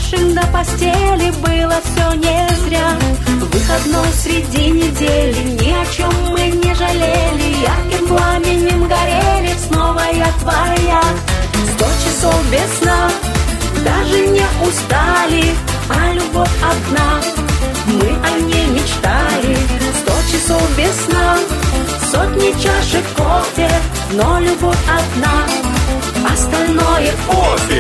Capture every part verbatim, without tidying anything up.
уставших до постели, было все не зря. Выходной среди недели, ни о чем мы не жалели. Ярким пламенем горели, снова я твоя. Сто часов без сна, даже не устали, а любовь одна, мы о ней мечтали. Сто часов без сна, сотни чашек кофе, но любовь одна, остальное пофиг.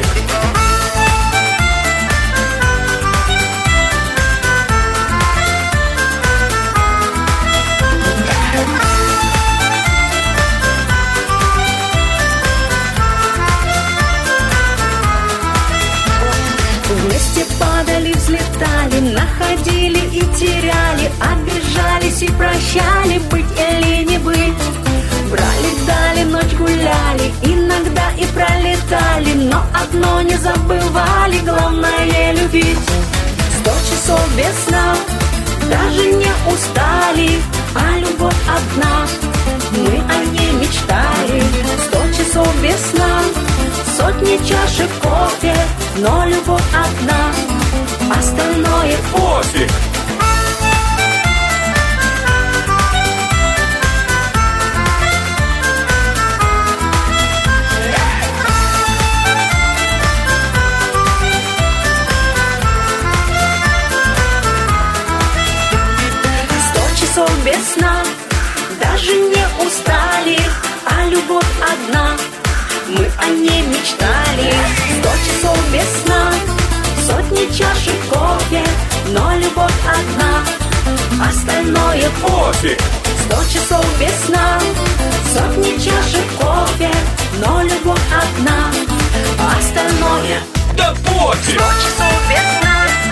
Вместе падали, взлетали, находили и теряли, обижались и прощали, быть или не быть. Брали, дали, ночь гуляли, иногда и пролетали, но одно не забывали, главное любить. Сто часов без сна, даже не устали, а любовь одна, мы о ней мечтали. Сто часов без сна, сотни чашек кофе, но любовь одна, остальное пофиг. Сто часов без сна, даже не устали, а любовь одна, мы о ней мечтали. Сто часов без сна, сотни чашек кофе, но любовь одна, остальное пофиг. Сто часов без сна, сотни чашек кофе, но любовь одна, остальное да пофиг. Сто часов без сна.